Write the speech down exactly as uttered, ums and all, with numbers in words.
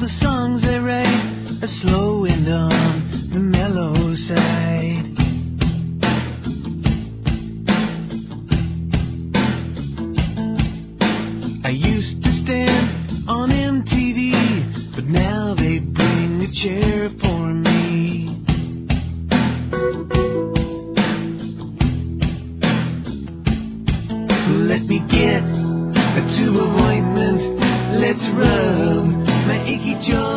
the songs I write are slow and on the mellow side. I used to stand on M T V, but now they bring a chair for me. Let me get to appointment. Let's rub my achy jaw.